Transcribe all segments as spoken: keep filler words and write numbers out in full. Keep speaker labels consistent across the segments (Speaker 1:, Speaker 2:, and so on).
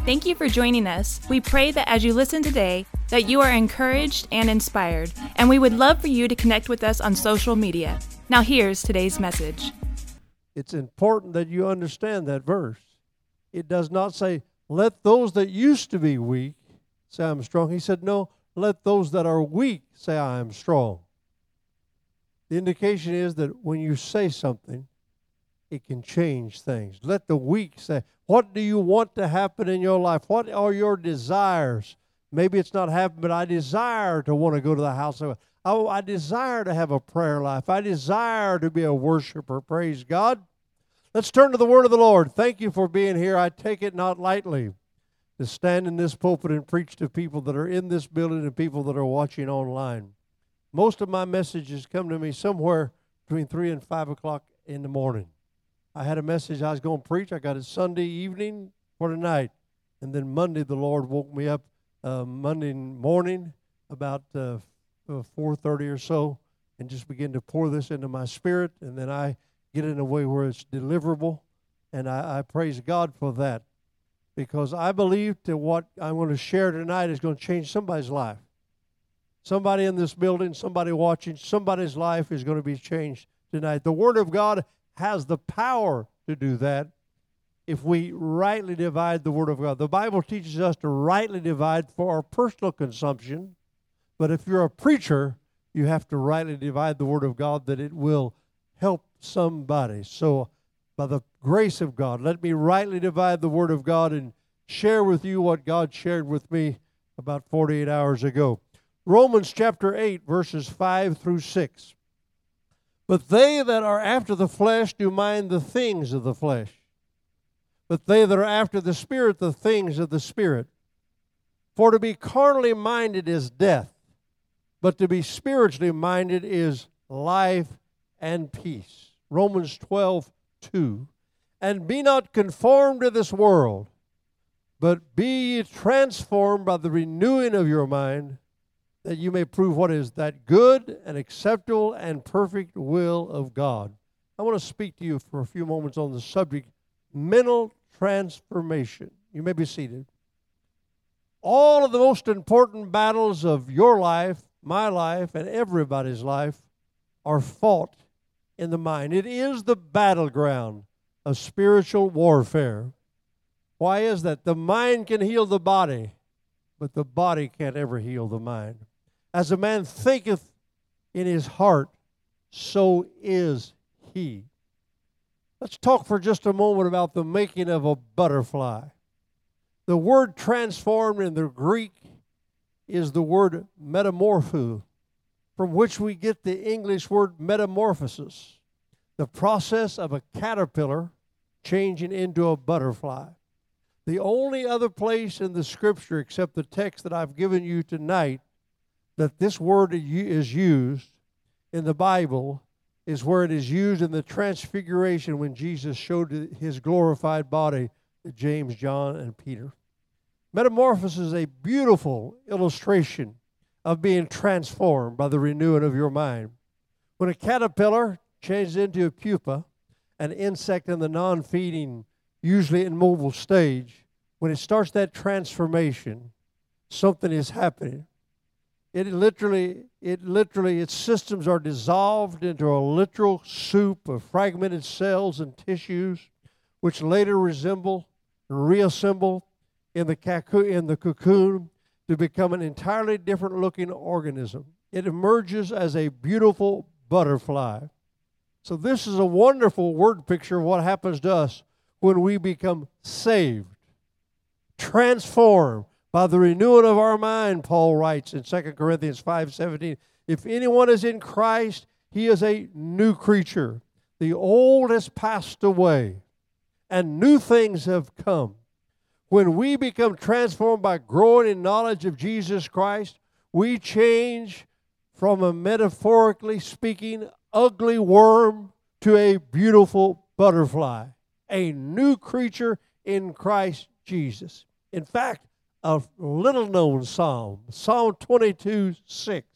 Speaker 1: Thank you for joining us. We pray that as you listen today, that you are encouraged and inspired, and we would love for you to connect with us on social media. Now here's today's message.
Speaker 2: It's important that you understand that verse. It does not say, let those that used to be weak say I'm strong. He said, no, let those that are weak say I am strong. The indication is that when you say something, it can change things. Let the weak say, what do you want to happen in your life? What are your desires? Maybe it's not happening, but I desire to want to go to the house of God. Oh, I desire to have a prayer life. I desire to be a worshiper. Praise God. Let's turn to the word of the Lord. Thank you for being here. I take it not lightly to stand in this pulpit and preach to people that are in this building and people that are watching online. Most of my messages come to me somewhere between three and five o'clock in the morning. I had a message I was going to preach. I got it Sunday evening for tonight. And then Monday, the Lord woke me up uh, Monday morning about uh, four thirty or so and just began to pour this into my spirit. And then I get in a way where it's deliverable. And I, I praise God for that, because I believe that what I'm going to share tonight is going to change somebody's life. Somebody in this building, somebody watching, somebody's life is going to be changed tonight. The Word of God has the power to do that if we rightly divide the Word of God. The Bible teaches us to rightly divide for our personal consumption, but if you're a preacher, you have to rightly divide the Word of God that it will help somebody. So by the grace of God, let me rightly divide the Word of God and share with you what God shared with me about forty-eight hours ago. Romans chapter eight, verses five through six. But they that are after the flesh do mind the things of the flesh. But they that are after the Spirit, the things of the Spirit. For to be carnally minded is death, but to be spiritually minded is life and peace. Romans twelve, two. And be not conformed to this world, but be ye transformed by the renewing of your mind, that you may prove what is that good and acceptable and perfect will of God. I want to speak to you for a few moments on the subject, mental transformation. You may be seated. All of the most important battles of your life, my life, and everybody's life are fought in the mind. It is the battleground of spiritual warfare. Why is that? The mind can heal the body, but the body can't ever heal the mind. As a man thinketh in his heart, so is he. Let's talk for just a moment about the making of a butterfly. The word transformed in the Greek is the word metamorpho, from which we get the English word metamorphosis, the process of a caterpillar changing into a butterfly. The only other place in the Scripture, except the text that I've given you tonight, that this word is used in the Bible is where it is used in the transfiguration when Jesus showed his glorified body to James, John, and Peter. Metamorphosis is a beautiful illustration of being transformed by the renewing of your mind. When a caterpillar changes into a pupa, an insect in the non-feeding, usually immobile stage, when it starts that transformation, something is happening. It literally, it literally, its systems are dissolved into a literal soup of fragmented cells and tissues, which later resemble and reassemble in the cocoon, in the cocoon to become an entirely different looking organism. It emerges as a beautiful butterfly. So this is a wonderful word picture of what happens to us when we become saved, transformed by the renewing of our mind, Paul writes in Second Corinthians five seventeen. If anyone is in Christ, he is a new creature. The old has passed away, and new things have come. When we become transformed by growing in knowledge of Jesus Christ, we change from a, metaphorically speaking, ugly worm to a beautiful butterfly, a new creature in Christ Jesus. In fact, a little-known psalm, Psalm twenty-two, six.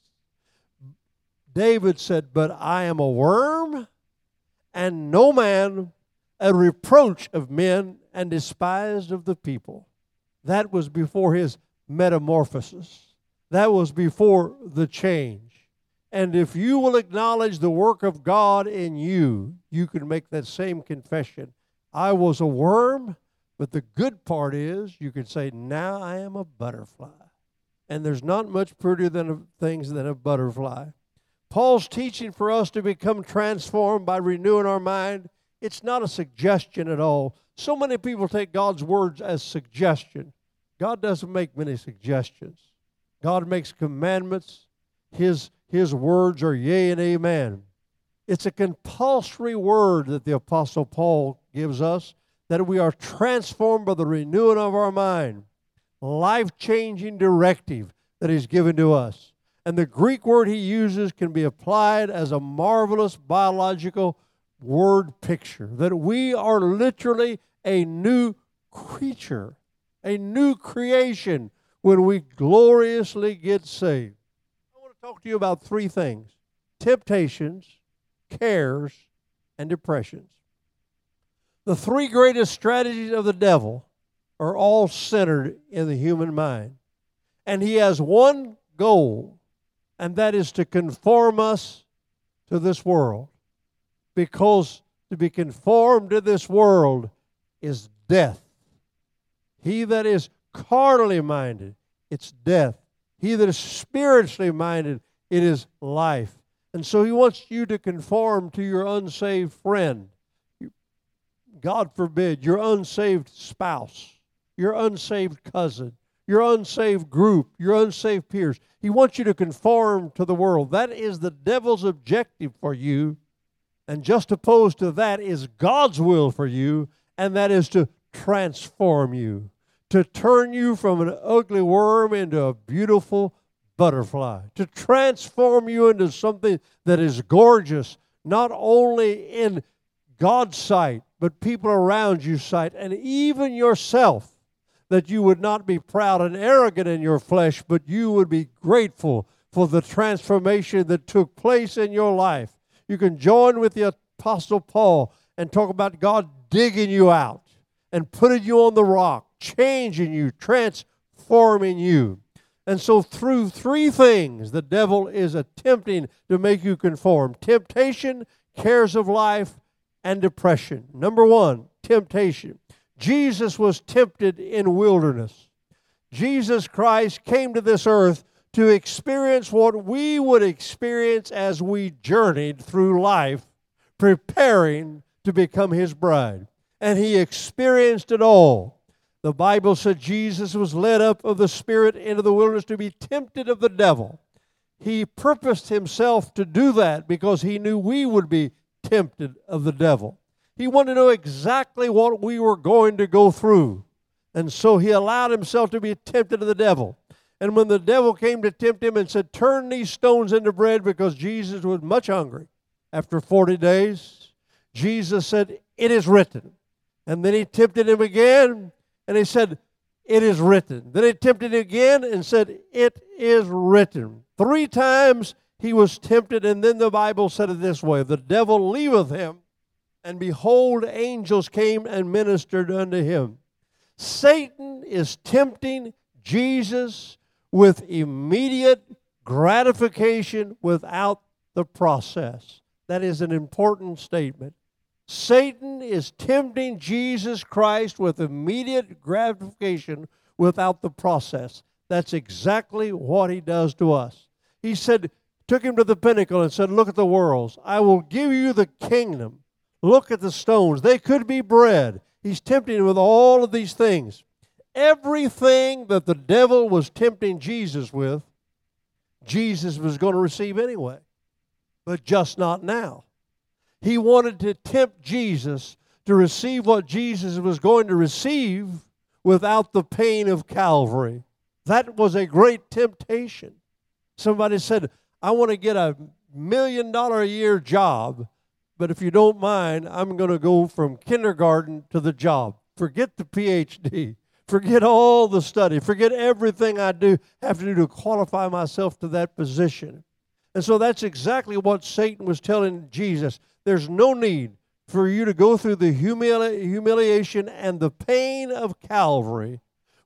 Speaker 2: David said, but I am a worm and no man, a reproach of men and despised of the people. That was before his metamorphosis. That was before the change. And if you will acknowledge the work of God in you, you can make that same confession. I was a worm, but the good part is you can say, now I am a butterfly. And there's not much prettier than things than a butterfly. Paul's teaching for us to become transformed by renewing our mind. It's not a suggestion at all. So many people take God's words as suggestion. God doesn't make many suggestions. God makes commandments. His, his words are yea and amen. It's a compulsory word that the Apostle Paul gives us, that we are transformed by the renewing of our mind. Life-changing directive that He's given to us. And the Greek word he uses can be applied as a marvelous biological word picture, that we are literally a new creature, a new creation when we gloriously get saved. I want to talk to you about three things: temptations, cares, and depressions. The three greatest strategies of the devil are all centered in the human mind. And he has one goal, and that is to conform us to this world. Because to be conformed to this world is death. He that is carnally minded, it's death. He that is spiritually minded, it is life. And so he wants you to conform to your unsaved friend. God forbid, your unsaved spouse, your unsaved cousin, your unsaved group, your unsaved peers. He wants you to conform to the world. That is the devil's objective for you. And just opposed to that is God's will for you, and that is to transform you, to turn you from an ugly worm into a beautiful butterfly, to transform you into something that is gorgeous, not only in God's sight, but people around you's sight, and even yourself, that you would not be proud and arrogant in your flesh, but you would be grateful for the transformation that took place in your life. You can join with the Apostle Paul and talk about God digging you out and putting you on the rock, changing you, transforming you. And so through three things, the devil is attempting to make you conform: temptation, cares of life, and depression. Number one, temptation. Jesus was tempted in wilderness. Jesus Christ came to this earth to experience what we would experience as we journeyed through life, preparing to become His bride. And He experienced it all. The Bible said Jesus was led up of the Spirit into the wilderness to be tempted of the devil. He purposed Himself to do that because He knew we would be tempted of the devil. He wanted to know exactly what we were going to go through. And so He allowed Himself to be tempted of the devil. And when the devil came to tempt Him and said, turn these stones into bread, because Jesus was much hungry after forty days, Jesus said, it is written. And then He tempted Him again, and He said, it is written. Then He tempted Him again and said, it is written. Three times He was tempted, and then the Bible said it this way: the devil leaveth Him, and behold, angels came and ministered unto Him. Satan is tempting Jesus with immediate gratification without the process. That is an important statement. Satan is tempting Jesus Christ with immediate gratification without the process. That's exactly what he does to us. He said, took him to the pinnacle and said, look at the worlds. I will give you the kingdom. Look at the stones. They could be bread. He's tempting him with all of these things. Everything that the devil was tempting Jesus with, Jesus was going to receive anyway, but just not now. He wanted to tempt Jesus to receive what Jesus was going to receive without the pain of Calvary. That was a great temptation. Somebody said, I want to get a million dollar a year job, but if you don't mind, I'm going to go from kindergarten to the job. Forget the P H D. Forget all the study. Forget everything I do have to do to qualify myself to that position. And so that's exactly what Satan was telling Jesus. There's no need for you to go through the humili- humiliation and the pain of Calvary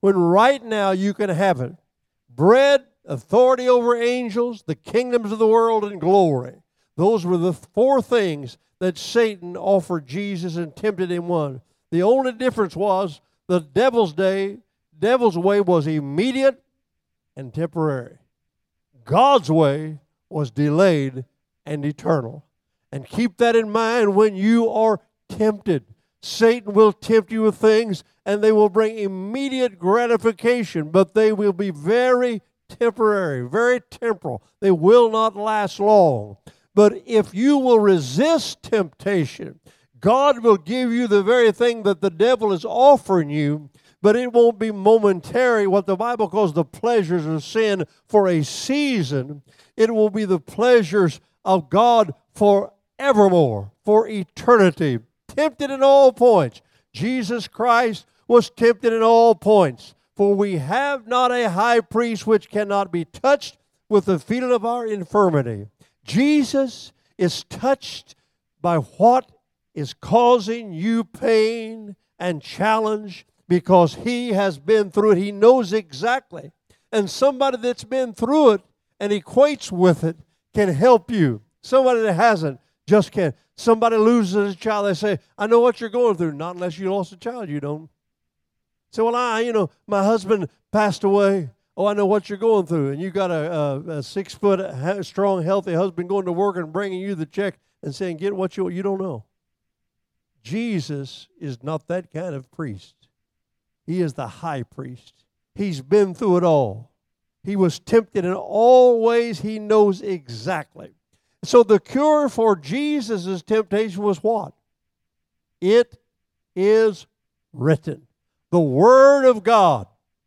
Speaker 2: when right now you can have it. Bread, authority over angels, the kingdoms of the world, and glory. Those were the four things that Satan offered Jesus and tempted him one. The only difference was the devil's day, devil's way was immediate and temporary. God's way was delayed and eternal. And keep that in mind when you are tempted. Satan will tempt you with things, and they will bring immediate gratification, but they will be very temporary, very temporal. They will not last long. But if you will resist temptation, God will give you the very thing that the devil is offering you, but it won't be momentary, what the Bible calls the pleasures of sin for a season. It will be the pleasures of God forevermore, for eternity. Tempted in all points. Jesus Christ was tempted in all points. For we have not a high priest which cannot be touched with the feeling of our infirmity. Jesus is touched by what is causing you pain and challenge because he has been through it. He knows exactly. And somebody that's been through it and equates with it can help you. Somebody that hasn't just can't. Somebody loses a child, they say, I know what you're going through. Not unless you lost a child, you don't. Say, well, I, you know, my husband passed away. Oh, I know what you're going through. And you got a, a, a six-foot, strong, healthy husband going to work and bringing you the check and saying, get what you want. You don't know. Jesus is not that kind of priest. He is the high priest. He's been through it all. He was tempted in all ways. He knows exactly. So the cure for Jesus' temptation was what? It is written. The Word of God.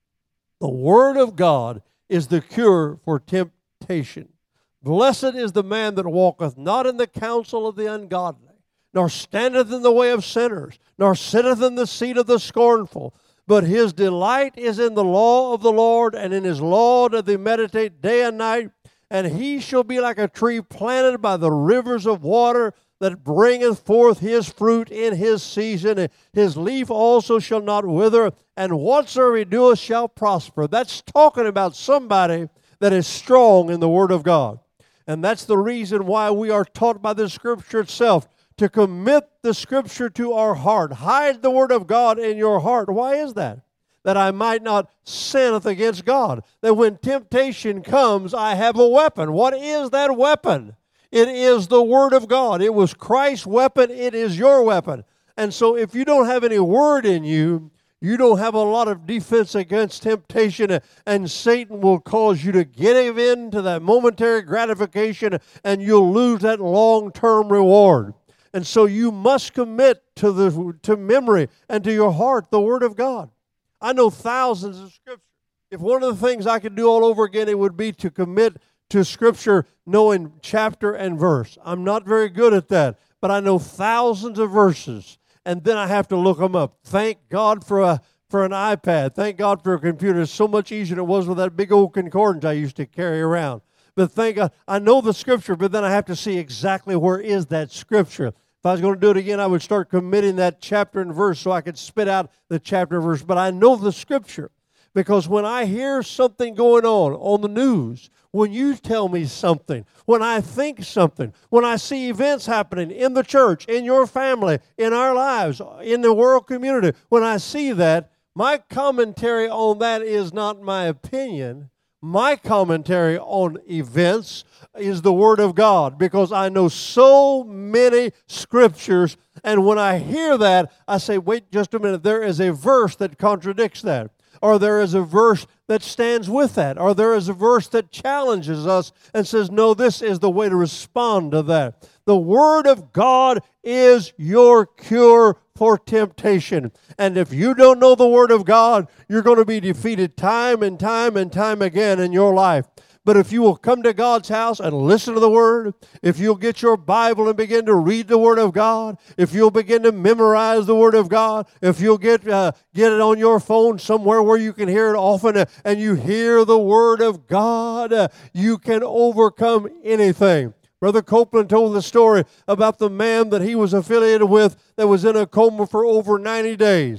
Speaker 2: The Word of God is the cure for temptation. Blessed is the man that walketh not in the counsel of the ungodly, nor standeth in the way of sinners, nor sitteth in the seat of the scornful. But his delight is in the law of the Lord, and in his law doth he meditate day and night. And he shall be like a tree planted by the rivers of water, that bringeth forth his fruit in his season. His leaf also shall not wither, and whatsoever he doeth shall prosper. That's talking about somebody that is strong in the Word of God. And that's the reason why we are taught by the Scripture itself to commit the Scripture to our heart. Hide the Word of God in your heart. Why is that? That I might not sinneth against God. That when temptation comes, I have a weapon. What is that weapon? It is the Word of God. It was Christ's weapon. It is your weapon. And so if you don't have any Word in you, you don't have a lot of defense against temptation, and Satan will cause you to give in to that momentary gratification, and you'll lose that long-term reward. And so you must commit to the to memory and to your heart the Word of God. I know thousands of Scripture. If one of the things I could do all over again, it would be to commit to Scripture knowing chapter and verse. I'm not very good at that, but I know thousands of verses, and then I have to look them up. Thank God for a for an iPad. Thank God for a computer. It's so much easier than it was with that big old concordance I used to carry around. But thank God, I know the Scripture, but then I have to see exactly where is that Scripture. If I was going to do it again, I would start committing that chapter and verse so I could spit out the chapter and verse. But I know the Scripture, because when I hear something going on on the news, when you tell me something, when I think something, when I see events happening in the church, in your family, in our lives, in the world community, when I see that, my commentary on that is not my opinion. My commentary on events is the Word of God, because I know so many Scriptures, and when I hear that, I say, wait just a minute, there is a verse that contradicts that. Or there is a verse that stands with that. Or there is a verse that challenges us and says, no, this is the way to respond to that. The Word of God is your cure for temptation. And if you don't know the Word of God, you're going to be defeated time and time and time again in your life. But if you will come to God's house and listen to the Word, if you'll get your Bible and begin to read the Word of God, if you'll begin to memorize the Word of God, if you'll get uh, get it on your phone somewhere where you can hear it often, uh, and you hear the Word of God, uh, you can overcome anything. Brother Copeland told the story about the man that he was affiliated with that was in a coma for over ninety days.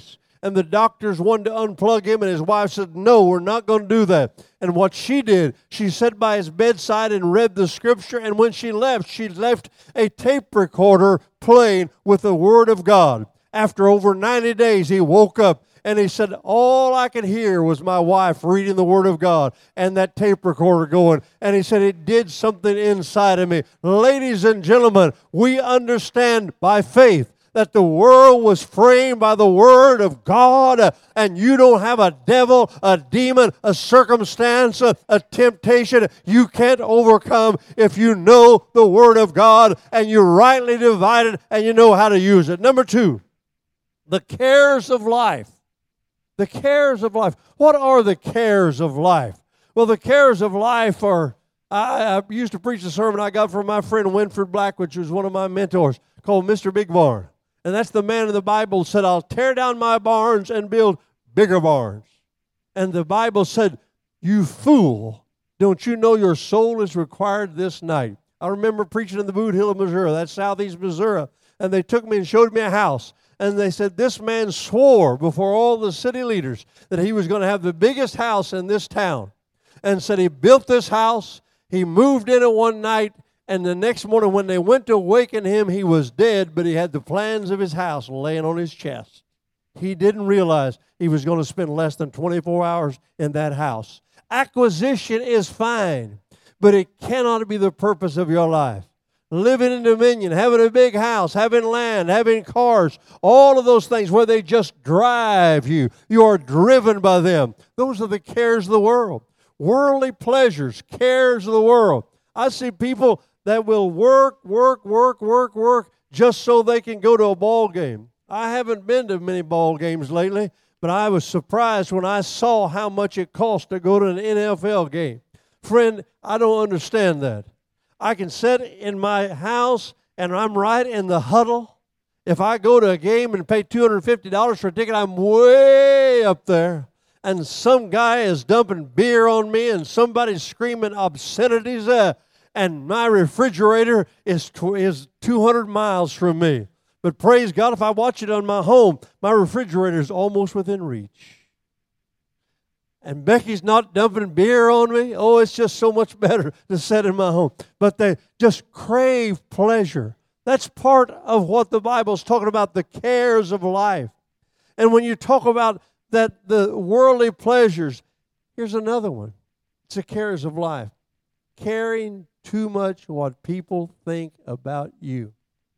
Speaker 2: and the doctors wanted to unplug him, and his wife said, no, we're not going to do that. And what she did, she sat by his bedside and read the Scripture, and when she left, she left a tape recorder playing with the Word of God. After over ninety days, he woke up, and he said, all I could hear was my wife reading the Word of God and that tape recorder going. And he said, it did something inside of me. Ladies and gentlemen, we understand by faith that the world was framed by the Word of God, uh, and you don't have a devil, a demon, a circumstance, a, a temptation you can't overcome if you know the Word of God and you rightly divide it and you know how to use it. Number two, the cares of life. The cares of life. What are the cares of life? Well, the cares of life are, I, I used to preach a sermon I got from my friend Winfred Black, which was one of my mentors, called Mister Big Barn. And that's the man in the Bible said, I'll tear down my barns and build bigger barns. And the Bible said, you fool, don't you know your soul is required this night? I remember preaching in the Boot Hill of Missouri, that's southeast Missouri, and they took me and showed me a house. And they said, this man swore before all the city leaders that he was going to have the biggest house in this town. And said he built this house, he moved in it one night, and the next morning when they went to awaken him, he was dead, but he had the plans of his house laying on his chest. He didn't realize he was going to spend less than twenty-four hours in that house. Acquisition is fine, but it cannot be the purpose of your life. Living in dominion, having a big house, having land, having cars, all of those things where they just drive you. You are driven by them. Those are the cares of the world. Worldly pleasures, cares of the world. I see people that will work, work, work, work, work just so they can go to a ball game. I haven't been to many ball games lately, but I was surprised when I saw how much it cost to go to an N F L game. Friend, I don't understand that. I can sit in my house and I'm right in the huddle. If I go to a game and pay two hundred fifty dollars for a ticket, I'm way up there. And some guy is dumping beer on me and somebody's screaming obscenities. Uh, and my refrigerator is, tw- is two hundred miles from me. But praise God, if I watch it on my home, my refrigerator is almost within reach. And Becky's not dumping beer on me. Oh, it's just so much better to sit in my home. But they just crave pleasure. That's part of what the Bible's talking about, the cares of life. And when you talk about that, the worldly pleasures, here's another one. It's the cares of life. Caring too much what people think about you.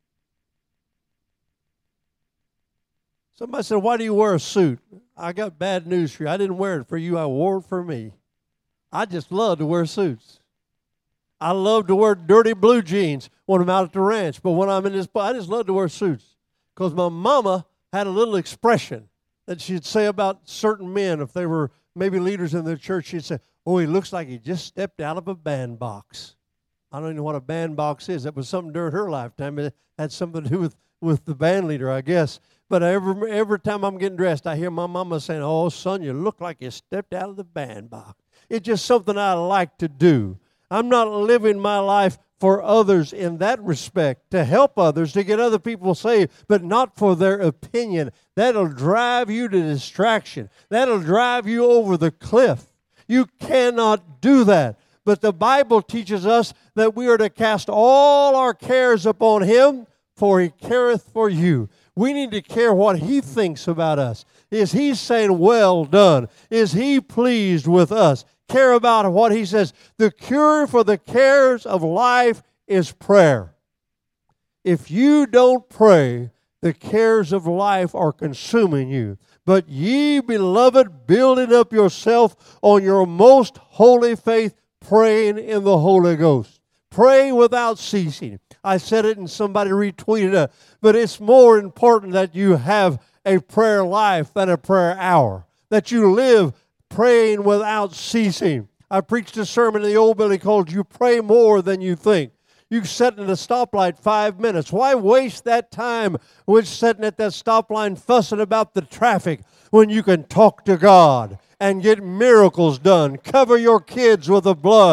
Speaker 2: Somebody said, why do you wear a suit? I got bad news for you. I didn't wear it for you. I wore it for me. I just love to wear suits. I love to wear dirty blue jeans when I'm out at the ranch. But when I'm in this, I just love to wear suits. Because my mama had a little expression that she'd say about certain men. If they were maybe leaders in the church, she'd say, oh, he looks like he just stepped out of a bandbox. I don't even know what a bandbox is. That was something during her lifetime. It had something to do with, with the band leader, I guess. But every, every time I'm getting dressed, I hear my mama saying, oh, son, you look like you stepped out of the bandbox. It's just something I like to do. I'm not living my life for others in that respect, to help others, to get other people saved, but not for their opinion. That'll drive you to distraction. That'll drive you over the cliff. You cannot do that. But the Bible teaches us that we are to cast all our cares upon Him, for He careth for you. We need to care what He thinks about us. Is He saying, well done? Is He pleased with us? Care about what He says. The cure for the cares of life is prayer. If you don't pray, the cares of life are consuming you. But ye, beloved, building up yourself on your most holy faith, praying in the Holy Ghost. Praying without ceasing. I said it and somebody retweeted it. But it's more important that you have a prayer life than a prayer hour. That you live praying without ceasing. I preached a sermon in the old building called You Pray More Than You Think. You sit at a stoplight five minutes. Why waste that time with sitting at that stoplight fussing about the traffic when you can talk to God and get miracles done? Cover your kids with the blood.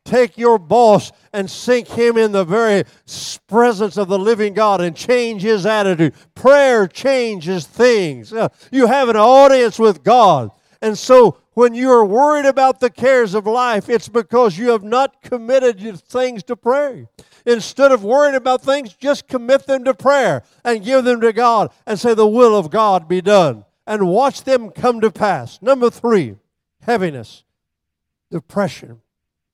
Speaker 2: Take your boss and sink him in the very presence of the living God and change his attitude. Prayer changes things. Uh, you have an audience with God. And so when you are worried about the cares of life, it's because you have not committed your things to prayer. Instead of worrying about things, just commit them to prayer and give them to God and say, the will of God be done. And watch them come to pass. Number three, heaviness, depression.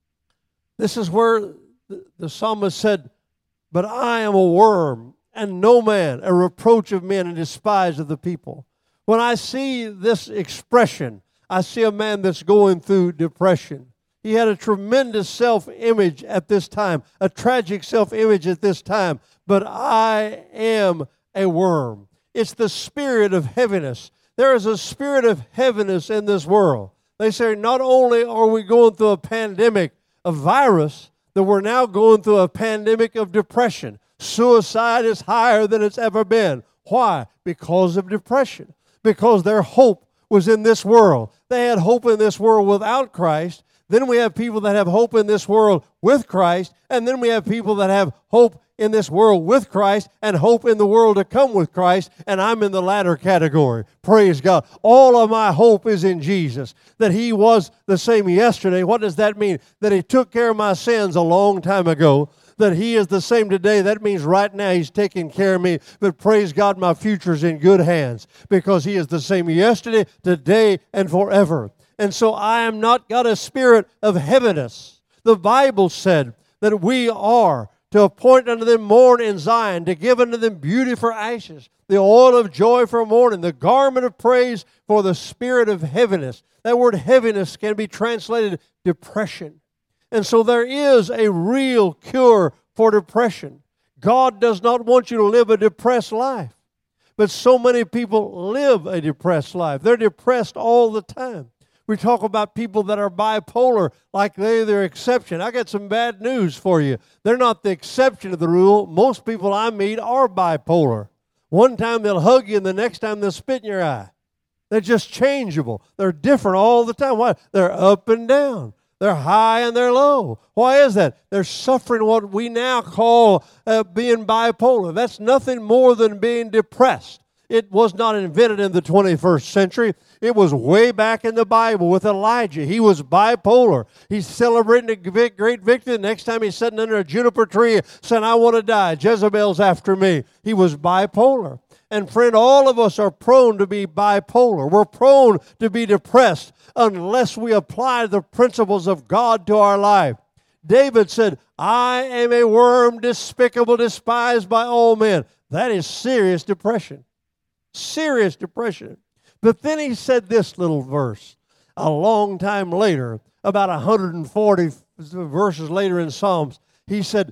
Speaker 2: This is where the, the psalmist said, but I am a worm and no man, a reproach of men and despised of the people. When I see this expression, I see a man that's going through depression. He had a tremendous self-image at this time, a tragic self-image at this time, but I am a worm. It's the spirit of heaviness. There is a spirit of heaviness in this world. They say not only are we going through a pandemic, a virus, that we're now going through a pandemic of depression. Suicide is higher than it's ever been. Why? Because of depression. Because their hope was in this world. They had hope in this world without Christ. Then we have people that have hope in this world with Christ. And then we have people that have hope in this world with Christ and hope in the world to come with Christ. And I'm in the latter category. Praise God. All of my hope is in Jesus. That He was the same yesterday. What does that mean? That He took care of my sins a long time ago. That He is the same today. That means right now He's taking care of me. But praise God, my future's in good hands. Because He is the same yesterday, today, and forever. And so I am not got a spirit of heaviness. The Bible said that we are to appoint unto them morn in Zion, to give unto them beauty for ashes, the oil of joy for mourning, the garment of praise for the spirit of heaviness. That word heaviness can be translated depression. And so there is a real cure for depression. God does not want you to live a depressed life. But so many people live a depressed life. They're depressed all the time. We talk about people that are bipolar like they're the exception. I got some bad news for you. They're not the exception to the rule. Most people I meet are bipolar. One time they'll hug you and the next time they'll spit in your eye. They're just changeable. They're different all the time. Why? They're up and down. They're high and they're low. Why is that? They're suffering what we now call uh, being bipolar. That's nothing more than being depressed. It was not invented in the twenty-first century. It was way back in the Bible with Elijah. He was bipolar. He's celebrating a great victory. The next time he's sitting under a juniper tree saying, I want to die. Jezebel's after me. He was bipolar. And friend, all of us are prone to be bipolar. We're prone to be depressed unless we apply the principles of God to our life. David said, I am a worm, despicable, despised by all men. That is serious depression. Serious depression. But then he said this little verse a long time later, about one hundred forty verses later in Psalms. He said,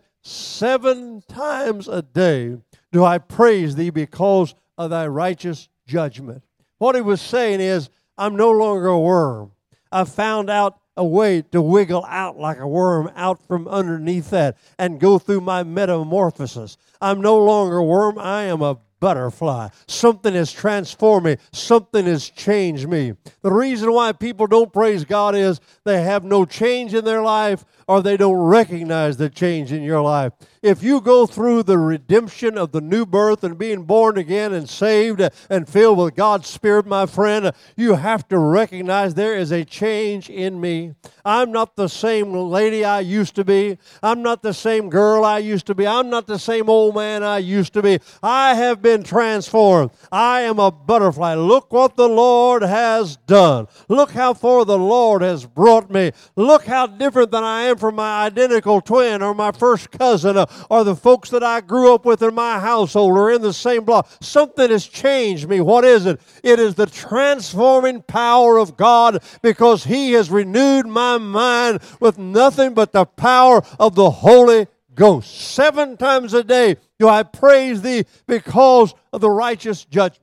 Speaker 2: seven times a day do I praise thee because of thy righteous judgment. What he was saying is, I'm no longer a worm. I found out a way to wiggle out like a worm out from underneath that and go through my metamorphosis. I'm no longer a worm. I am a butterfly. Something has transformed me. Something has changed me. The reason why people don't praise God is they have no change in their life or they don't recognize the change in your life. If you go through the redemption of the new birth and being born again and saved and filled with God's Spirit, my friend, you have to recognize there is a change in me. I'm not the same lady I used to be. I'm not the same girl I used to be. I'm not the same old man I used to be. I have been transformed. I am a butterfly. Look what the Lord has done. Look how far the Lord has brought me. Look how different than I am from my identical twin or my first cousin uh, or the folks that I grew up with in my household or in the same block. Something has changed me. What is it? It is the transforming power of God because He has renewed my mind with nothing but the power of the Holy Ghost. Seven times a day do I praise Thee because of the righteous judgment.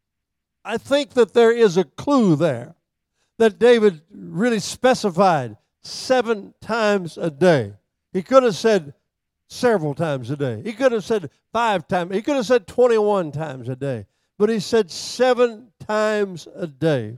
Speaker 2: I think that there is a clue there that David really specified. Seven times a day. He could have said several times a day. He could have said five times. He could have said twenty-one times a day. But he said seven times a day.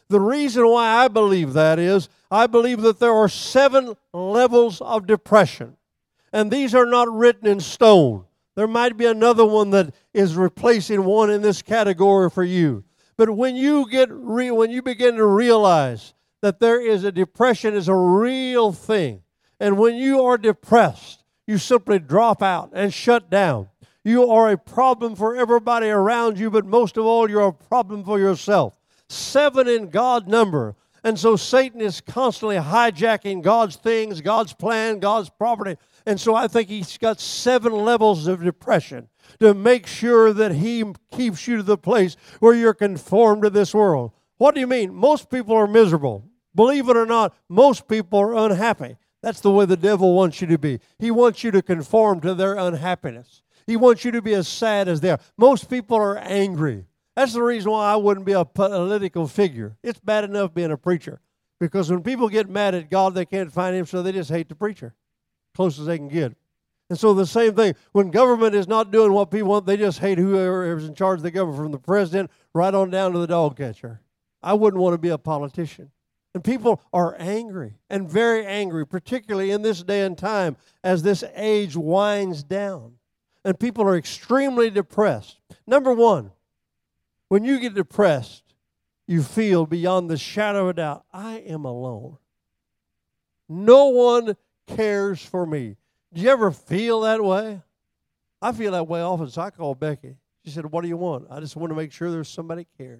Speaker 2: The reason why I believe that is I believe that there are seven levels of depression. And these are not written in stone. There might be another one that is replacing one in this category for you. But when you get re- when you begin to realize that there is a depression is a real thing, and when you are depressed, you simply drop out and shut down. You are a problem for everybody around you, but most of all, you're a problem for yourself. Seven in God's number. And so Satan is constantly hijacking God's things, God's plan, God's property. And so I think he's got seven levels of depression to make sure that he keeps you to the place where you're conformed to this world. What do you mean? Most people are miserable. Believe it or not, most people are unhappy. That's the way the devil wants you to be. He wants you to conform to their unhappiness. He wants you to be as sad as they are. Most people are angry. That's the reason why I wouldn't be a political figure. It's bad enough being a preacher. Because when people get mad at God, they can't find Him, so they just hate the preacher. Close as they can get. And so the same thing, when government is not doing what people want, they just hate whoever is in charge of the government, from the president right on down to the dog catcher. I wouldn't want to be a politician. And people are angry, and very angry, particularly in this day and time as this age winds down. And people are extremely depressed. Number one, when you get depressed, you feel beyond the shadow of a doubt, I am alone. No one cares for me. Do you ever feel that way? I feel that way often, so I called Becky. She said, what do you want? I just want to make sure there's somebody cared.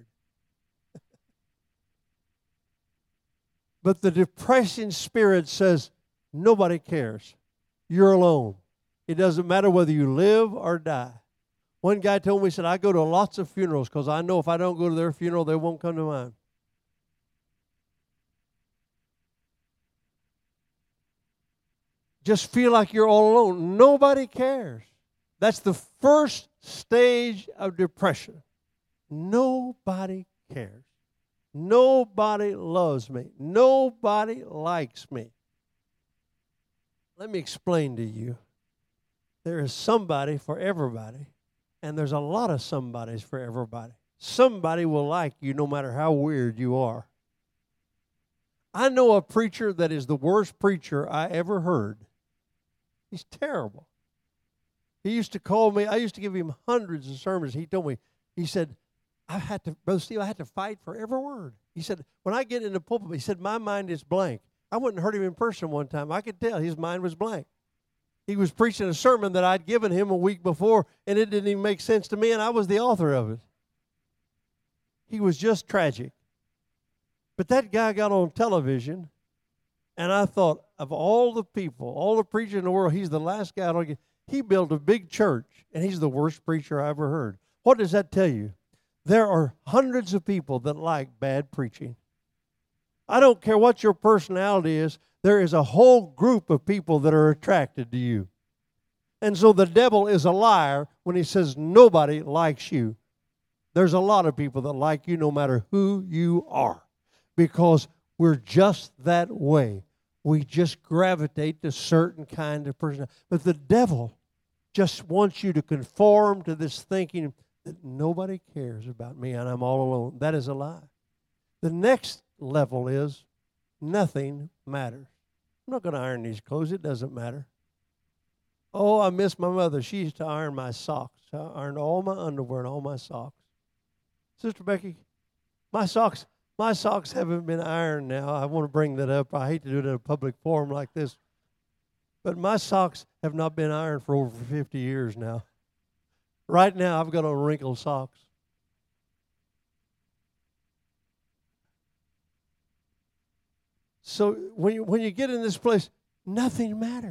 Speaker 2: But the depressing spirit says, nobody cares. You're alone. It doesn't matter whether you live or die. One guy told me, he said, I go to lots of funerals because I know if I don't go to their funeral, they won't come to mine. Just feel like you're all alone. Nobody cares. That's the first stage of depression. Nobody cares. Nobody loves me. Nobody likes me. Let me explain to you. There is somebody for everybody, and there's a lot of somebodies for everybody. Somebody will like you no matter how weird you are. I know a preacher that is the worst preacher I ever heard. He's terrible. He used to call me. I used to give him hundreds of sermons. He told me, he said, I had to, Brother Steve, I had to fight for every word. He said, when I get in the pulpit, he said, my mind is blank. I wouldn't heard him in person one time. I could tell his mind was blank. He was preaching a sermon that I'd given him a week before, and it didn't even make sense to me, and I was the author of it. He was just tragic. But that guy got on television, and I thought, of all the people, all the preachers in the world, he's the last guy to get. He built a big church, and he's the worst preacher I ever heard. What does that tell you? There are hundreds of people that like bad preaching. I don't care what your personality is, there is a whole group of people that are attracted to you. And so the devil is a liar when he says nobody likes you. There's a lot of people that like you no matter who you are, because we're just that way. We just gravitate to certain kind of person. But the devil just wants you to conform to this thinking that nobody cares about me and I'm all alone. That is a lie. The next level is nothing matters. I'm not going to iron these clothes. It doesn't matter. Oh, I miss my mother. She used to iron my socks. I ironed all my underwear and all my socks. Sister Becky, my socks, my socks haven't been ironed now. I want to bring that up. I hate to do it in a public forum like this. But my socks have not been ironed for over fifty years now. Right now, I've got on wrinkled socks. So when you, when you get in this place, nothing matters.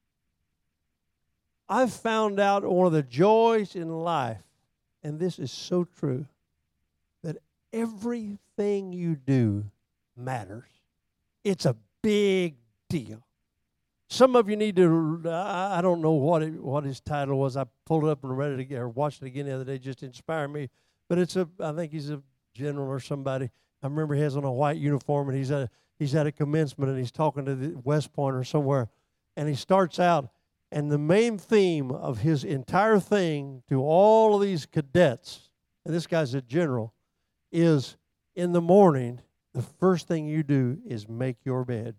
Speaker 2: I've found out one of the joys in life, and this is so true, that everything you do matters. It's a big deal. Some of you need to, I don't know what it, what his title was. I pulled it up and read it again, or watched it again the other day, just to inspire me. But it's a, I think he's a general or somebody. I remember he has on a white uniform, and he's at, he's at a commencement, and he's talking to the West Point or somewhere. And he starts out, and the main theme of his entire thing to all of these cadets, and this guy's a general, is in the morning, the first thing you do is make your bed.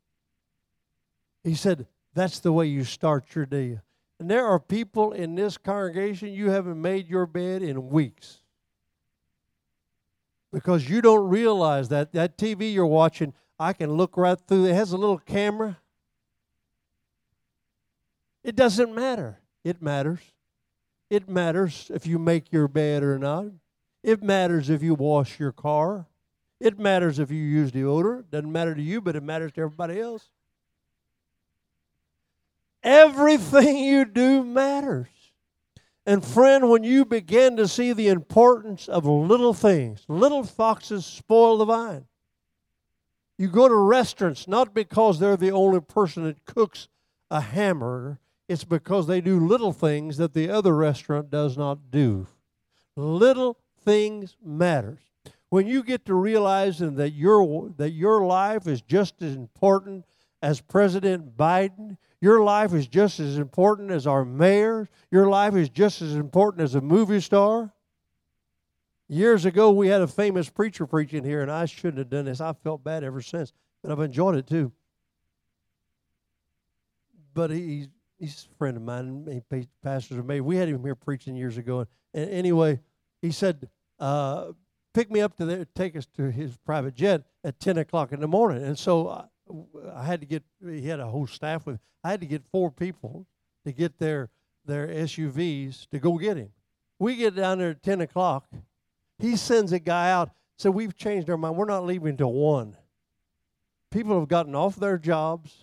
Speaker 2: He said, that's the way you start your day. And there are people in this congregation, you haven't made your bed in weeks. Because you don't realize that that T V you're watching, I can look right through. It has a little camera. It doesn't matter. It matters. It matters if you make your bed or not. It matters if you wash your car. It matters if you use deodorant. It doesn't matter to you, but it matters to everybody else. Everything you do matters. And friend, when you begin to see the importance of little things, little foxes spoil the vine. You go to restaurants not because they're the only person that cooks a hamburger. It's because they do little things that the other restaurant does not do. Little things matters. When you get to realizing that your that your life is just as important as President Biden, your life is just as important as our mayor, your life is just as important as a movie star. Years ago, we had a famous preacher preaching here, and I shouldn't have done this. I felt bad ever since, but I've enjoyed it too. But he, he's a friend of mine. He pastors of me. We had him here preaching years ago. And anyway, he said, uh, pick me up to there, take us to his private jet at ten o'clock in the morning. And so I, I had to get, he had a whole staff with, I had to get four people to get their, their S U Vs to go get him. We get down there at ten o'clock. He sends a guy out, said, we've changed our mind. We're not leaving till one. People have gotten off their jobs.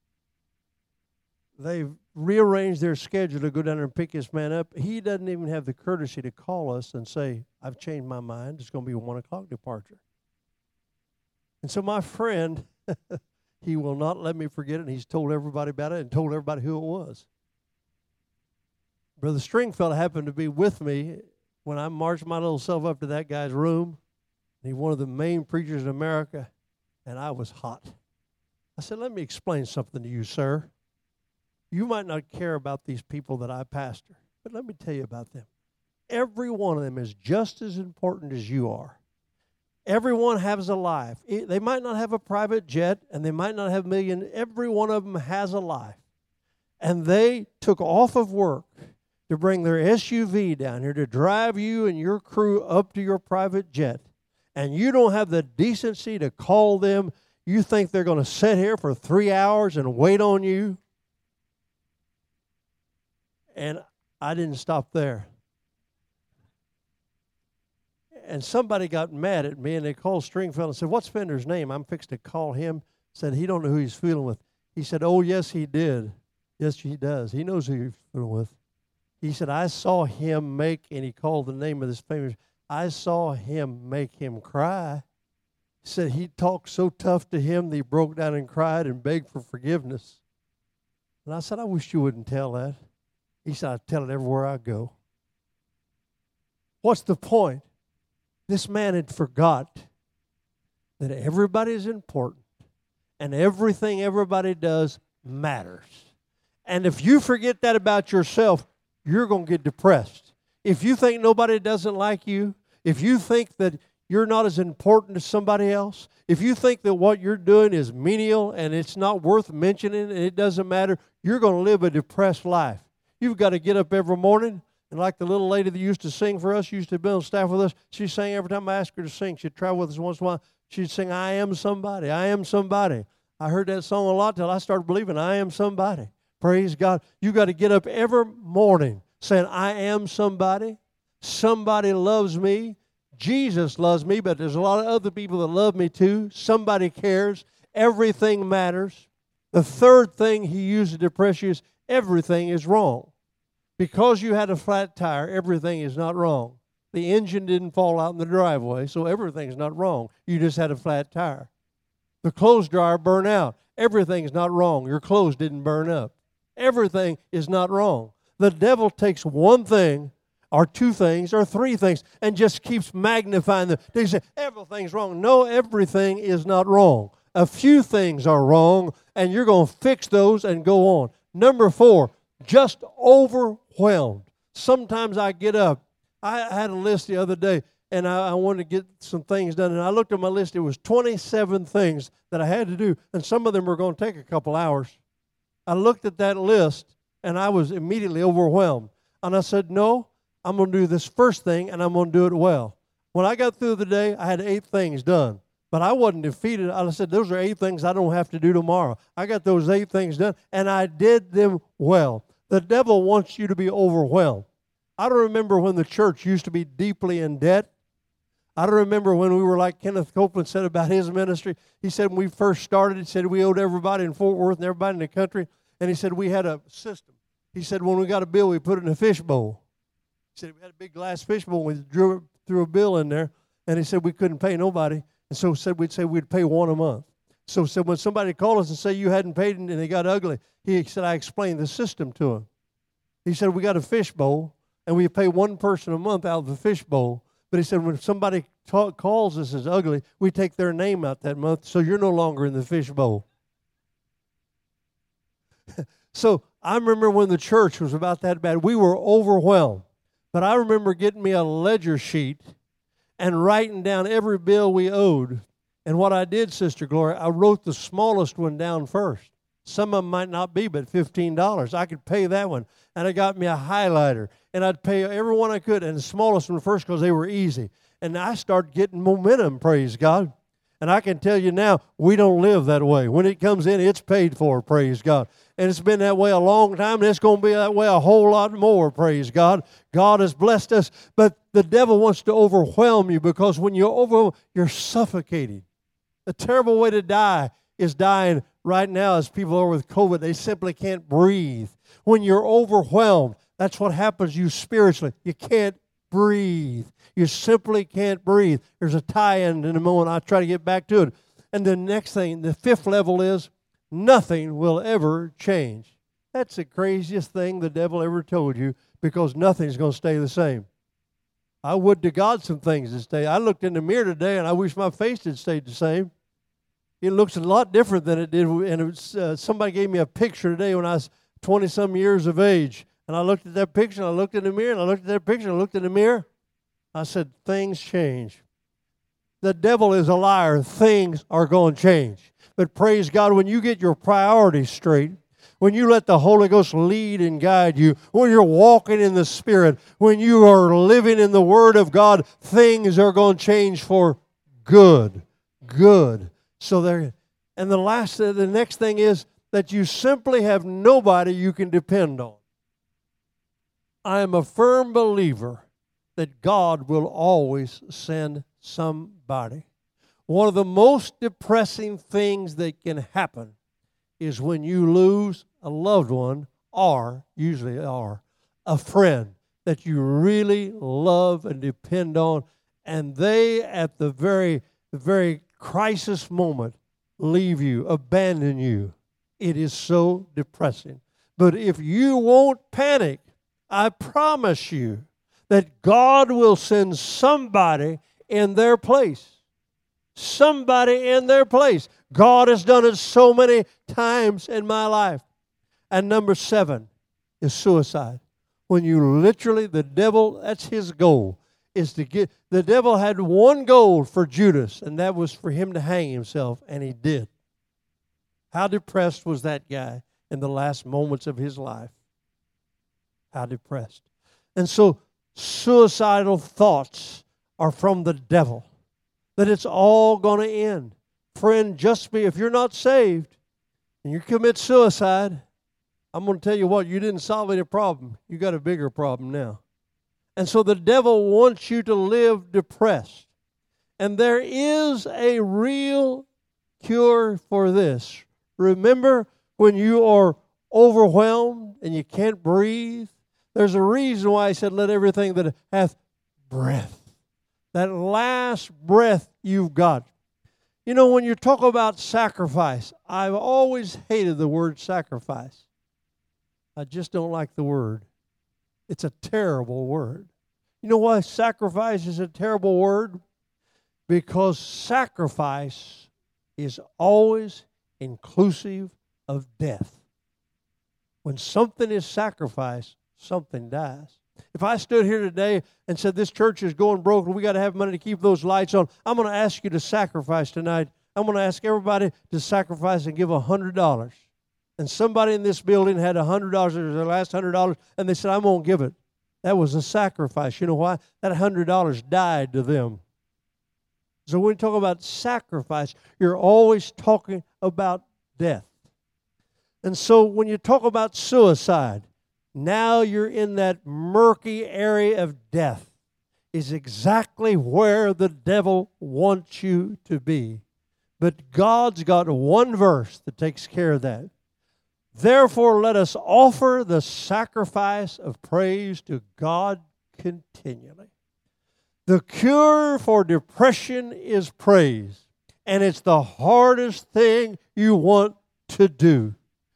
Speaker 2: They've rearranged their schedule to go down there and pick this man up. He doesn't even have the courtesy to call us and say, I've changed my mind. It's going to be a one o'clock departure. And so my friend, he will not let me forget it. And he's told everybody about it and told everybody who it was. Brother Stringfellow happened to be with me when I marched my little self up to that guy's room. He's one of the main preachers in America, and I was hot. I said, let me explain something to you, sir. You might not care about these people that I pastor, but let me tell you about them. Every one of them is just as important as you are. Everyone has a life. They might not have a private jet, and they might not have a million. Every one of them has a life. And they took off of work to bring their S U V down here to drive you and your crew up to your private jet. And you don't have the decency to call them. You think they're going to sit here for three hours and wait on you? And I didn't stop there. And somebody got mad at me, and they called Stringfellow and said, what's Fender's name? I'm fixed to call him. Said he don't know who he's fooling with. He said, oh, yes, he did. Yes, he does. He knows who you're fooling with. He said, I saw him make, and he called the name of this famous, I saw him make him cry. He said he talked so tough to him that he broke down and cried and begged for forgiveness. And I said, I wish you wouldn't tell that. He said, I tell it everywhere I go. What's the point? This man had forgot that everybody is important and everything everybody does matters. And if you forget that about yourself, you're going to get depressed. If you think nobody doesn't like you, if you think that you're not as important as somebody else, if you think that what you're doing is menial and it's not worth mentioning and it doesn't matter, you're going to live a depressed life. You've got to get up every morning, and like the little lady that used to sing for us, used to be on staff with us, she sang every time I asked her to sing. She'd travel with us once in a while. She'd sing, I am somebody, I am somebody. I heard that song a lot till I started believing I am somebody. Praise God. You got to get up every morning saying, I am somebody. Somebody loves me. Jesus loves me, but there's a lot of other people that love me too. Somebody cares. Everything matters. The third thing he used to depress you is everything is wrong. Because you had a flat tire, everything is not wrong. The engine didn't fall out in the driveway, so everything's not wrong. You just had a flat tire. The clothes dryer burned out. Everything's not wrong. Your clothes didn't burn up. Everything is not wrong. The devil takes one thing, or two things, or three things, and just keeps magnifying them. They say, everything's wrong. No, everything is not wrong. A few things are wrong, and you're going to fix those and go on. Number four, just overwhelmed. Sometimes I get up. I had a list the other day. and I, I wanted to get some things done. And I looked at my list. It was twenty-seven things that I had to do, and some of them were going to take a couple hours. I looked at that list, and I was immediately overwhelmed. And I said, no, I'm going to do this first thing, and I'm going to do it well. When I got through the day, I had eight things done. But I wasn't defeated. I said, those are eight things I don't have to do tomorrow. I got those eight things done, and I did them well. The devil wants you to be overwhelmed. I don't remember when the church used to be deeply in debt. I don't remember when we were like Kenneth Copeland said about his ministry. He said when we first started, he said we owed everybody in Fort Worth and everybody in the country. And he said we had a system. He said when we got a bill, we put it in a fishbowl. He said we had a big glass fishbowl. We drew, threw a bill in there. And he said we couldn't pay nobody. And so said we'd say we'd pay one a month. So said when somebody called us and say you hadn't paid and they got ugly, he said I explained the system to him. He said we got a fishbowl and we pay one person a month out of the fishbowl. But he said when somebody ta- calls us as ugly, we take their name out that month, so you're no longer in the fishbowl. So I remember when the church was about that bad, we were overwhelmed. But I remember getting me a ledger sheet and writing down every bill we owed. And what I did, Sister Gloria, I wrote the smallest one down first. Some of them might not be but fifteen dollars. I could pay that one. And I got me a highlighter. And I'd pay every one I could, and the smallest one first because they were easy. And I started getting momentum, praise God. And I can tell you now, we don't live that way. When it comes in, it's paid for, praise God. And it's been that way a long time, and it's going to be that way a whole lot more, praise God. God has blessed us, but the devil wants to overwhelm you because when you're over, you're suffocating. A terrible way to die is dying right now as people are with COVID. They simply can't breathe. When you're overwhelmed, that's what happens to you spiritually. You can't breathe. You simply can't breathe. There's a tie-in in a moment. I'll try to get back to it. And the next thing, the fifth level is nothing will ever change. That's the craziest thing the devil ever told you because nothing's going to stay the same. I would to God some things would stay. I looked in the mirror today and I wish my face had stayed the same. It looks a lot different than it did. And it was, uh, somebody gave me a picture today when I was twenty-some years of age. And I looked at that picture, and I looked in the mirror, and I looked at that picture, and I looked in the mirror. I said, things change. The devil is a liar. Things are going to change. But praise God, when you get your priorities straight, when you let the Holy Ghost lead and guide you, when you're walking in the Spirit, when you are living in the Word of God, things are going to change for good. Good. So there. And the last, the next thing is that you simply have nobody you can depend on. I am a firm believer that God will always send somebody. One of the most depressing things that can happen is when you lose a loved one or, usually are, a friend that you really love and depend on, and they at the very, very crisis moment leave you, abandon you. It is so depressing. But if you won't panic, I promise you that God will send somebody in their place. Somebody in their place. God has done it so many times in my life. And number seven is suicide. When you literally, the devil, that's his goal, is to get, the devil had one goal for Judas, and that was for him to hang himself, and he did. How depressed was that guy in the last moments of his life? How depressed. And so suicidal thoughts are from the devil. That it's all going to end. Friend, just be, if you're not saved and you commit suicide, I'm going to tell you what, you didn't solve any problem. You got a bigger problem now. And so the devil wants you to live depressed. And there is a real cure for this. Remember when you are overwhelmed and you can't breathe? There's a reason why I said, let everything that hath breath. That last breath you've got. You know, when you talk about sacrifice, I've always hated the word sacrifice. I just don't like the word. It's a terrible word. You know why sacrifice is a terrible word? Because sacrifice is always inclusive of death. When something is sacrificed, something dies. If I stood here today and said this church is going broke and we got to have money to keep those lights on, I'm going to ask you to sacrifice tonight. I'm going to ask everybody to sacrifice and give one hundred dollars. And somebody in this building had one hundred dollars, it was their last one hundred dollars, and they said, I'm going to give it. That was a sacrifice. You know why? That one hundred dollars died to them. So when you talk about sacrifice, you're always talking about death. And so when you talk about suicide, now you're in that murky area of death. Is exactly where the devil wants you to be. But God's got one verse that takes care of that. Therefore, let us offer the sacrifice of praise to God continually. The cure for depression is praise. And it's the hardest thing you want to do.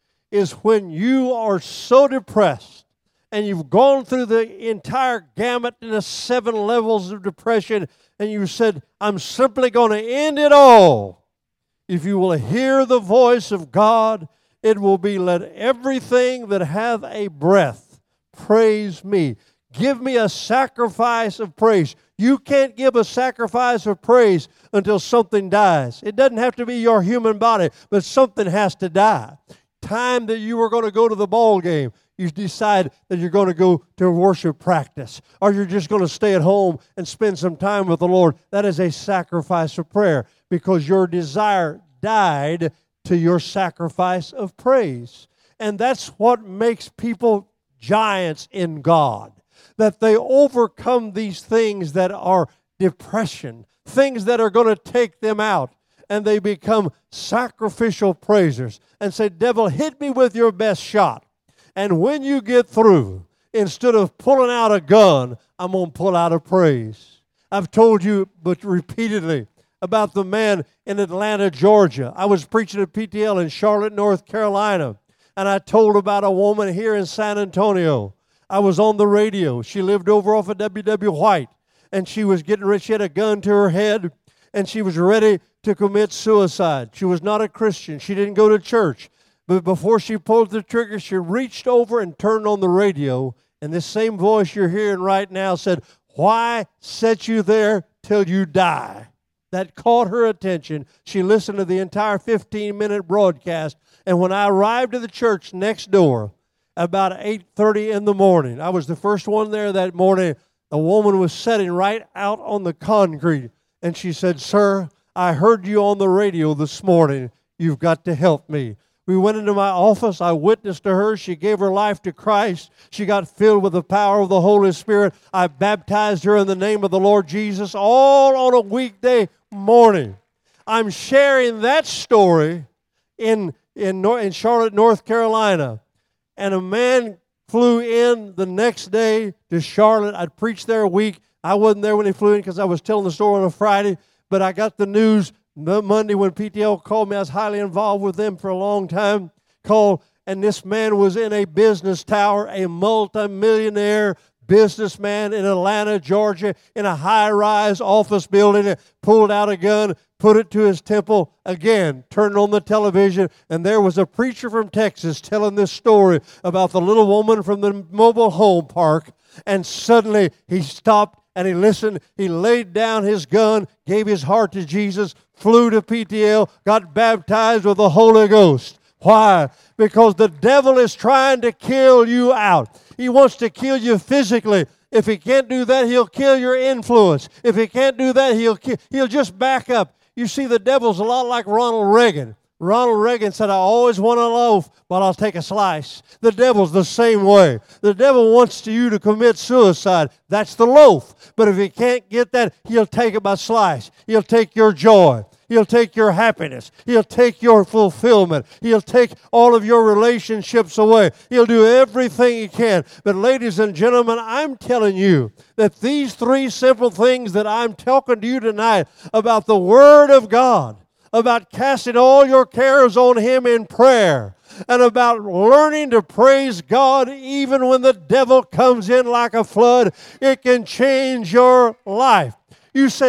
Speaker 2: Is when you are so depressed and you've gone through the entire gamut in the seven levels of depression and you said, I'm simply going to end it all. If you will hear the voice of God, it will be, let everything that hath a breath praise me. Give me a sacrifice of praise. You can't give a sacrifice of praise until something dies. It doesn't have to be your human body, but something has to die. Time that you were going to go to the ball game, you decide that you're going to go to worship practice, or you're just going to stay at home and spend some time with the Lord. That is a sacrifice of prayer because your desire died to your sacrifice of praise. And that's what makes people giants in God, that they overcome these things that are depression, things that are going to take them out, and they become sacrificial praisers and say, devil, hit me with your best shot. And when you get through, instead of pulling out a gun, I'm going to pull out a praise. I've told you but repeatedly about the man in Atlanta, Georgia. I was preaching at P T L in Charlotte, North Carolina, and I told about a woman here in San Antonio. I was on the radio. She lived over off of W W White, and she was getting ready. She had a gun to her head, and she was ready to commit suicide. She was not a Christian. She didn't go to church. But before she pulled the trigger, she reached over and turned on the radio, and this same voice you're hearing right now said, why set you there till you die? That caught her attention. She listened to the entire fifteen-minute broadcast, and when I arrived at the church next door, about eight thirty in the morning, I was the first one there that morning, a woman was sitting right out on the concrete, and she said, sir, I heard you on the radio this morning. You've got to help me. We went into my office. I witnessed to her. She gave her life to Christ. She got filled with the power of the Holy Spirit. I baptized her in the name of the Lord Jesus, all on a weekday morning. I'm sharing that story in, in, in Charlotte, North Carolina. And a man flew in the next day to Charlotte. I'd preached there a week. I wasn't there when he flew in because I was telling the story on a Friday. But I got the news the Monday when P T L called me. I was highly involved with them for a long time. Called, and this man was in a business tower, a multimillionaire businessman in Atlanta, Georgia, in a high-rise office building, pulled out a gun, put it to his temple, again, turned on the television, and there was a preacher from Texas telling this story about the little woman from the mobile home park, and suddenly he stopped and he listened. He laid down his gun, gave his heart to Jesus, flew to P T L, got baptized with the Holy Ghost. Why? Because the devil is trying to kill you out. He wants to kill you physically. If he can't do that, he'll kill your influence. If he can't do that, he'll ki- he'll just back up. You see, the devil's a lot like Ronald Reagan. Ronald Reagan said, I always want a loaf, but I'll take a slice. The devil's the same way. The devil wants you to commit suicide. That's the loaf. But if he can't get that, he'll take it by slice. He'll take your joy. He'll take your happiness. He'll take your fulfillment. He'll take all of your relationships away. He'll do everything he can. But ladies and gentlemen, I'm telling you that these three simple things that I'm talking to you tonight about the Word of God, about casting all your cares on Him in prayer, and about learning to praise God even when the devil comes in like a flood, it can change your life. You said,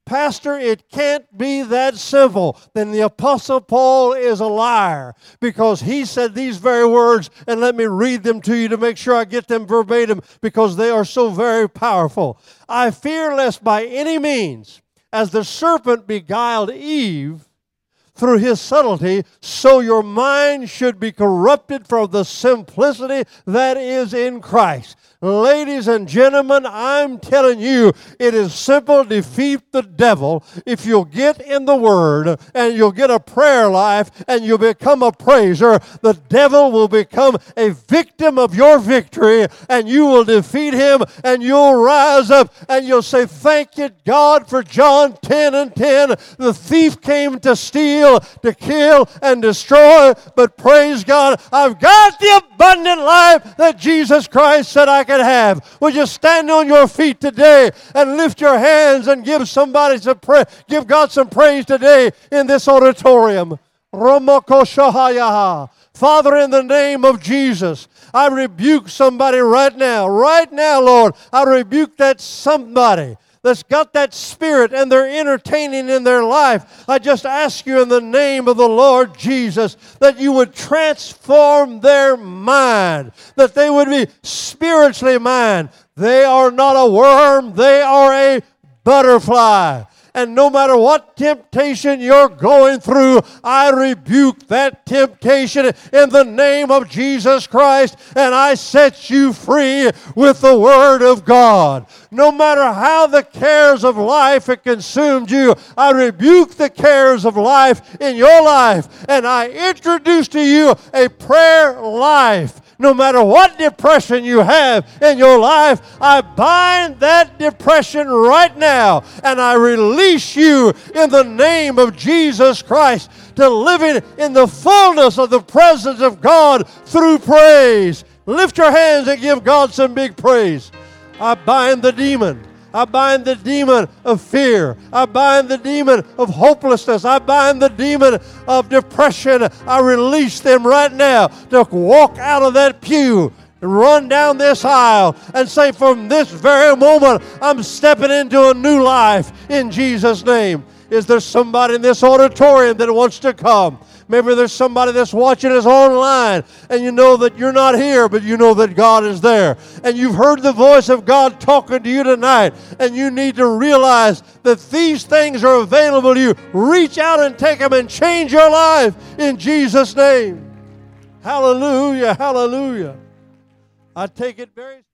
Speaker 2: Pastor, it can't be that simple. Then the Apostle Paul is a liar, because he said these very words, and let me read them to you to make sure I get them verbatim, because they are so very powerful. I fear lest by any means, as the serpent beguiled Eve through his subtlety, so your mind should be corrupted from the simplicity that is in Christ. Ladies and gentlemen, I'm telling you, it is simple. Defeat the devil if you'll get in the Word and you'll get a prayer life and you'll become a praiser. The devil will become a victim of your victory, and you will defeat him, and you'll rise up and you'll say, thank you, God, for John ten and ten. The thief came to steal, to kill, and destroy, but praise God, I've got the abundant life that Jesus Christ said I could have. Would you stand on your feet today and lift your hands and give somebody some praise, give God some praise today in this auditorium. Father, in the name of Jesus, I rebuke somebody right now. Right now, Lord, I rebuke that somebody that's got that spirit and they're entertaining in their life. I just ask you in the name of the Lord Jesus that you would transform their mind, that they would be spiritually mind. They are not a worm, they are a butterfly. And no matter what temptation you're going through, I rebuke that temptation in the name of Jesus Christ, and I set you free with the Word of God. No matter how the cares of life have consumed you, I rebuke the cares of life in your life, and I introduce to you a prayer life. No matter what depression you have in your life, I bind that depression right now, and I release you in the name of Jesus Christ to living in the fullness of the presence of God through praise. Lift your hands and give God some big praise. I bind the demon. I bind the demon of fear. I bind the demon of hopelessness. I bind the demon of depression. I release them right now to walk out of that pew and run down this aisle and say, from this very moment, I'm stepping into a new life in Jesus' name. Is there somebody in this auditorium that wants to come? Maybe there's somebody that's watching us online, and you know that you're not here, but you know that God is there. And you've heard the voice of God talking to you tonight, and you need to realize that these things are available to you. Reach out and take them and change your life in Jesus' name. Hallelujah, hallelujah. I take it very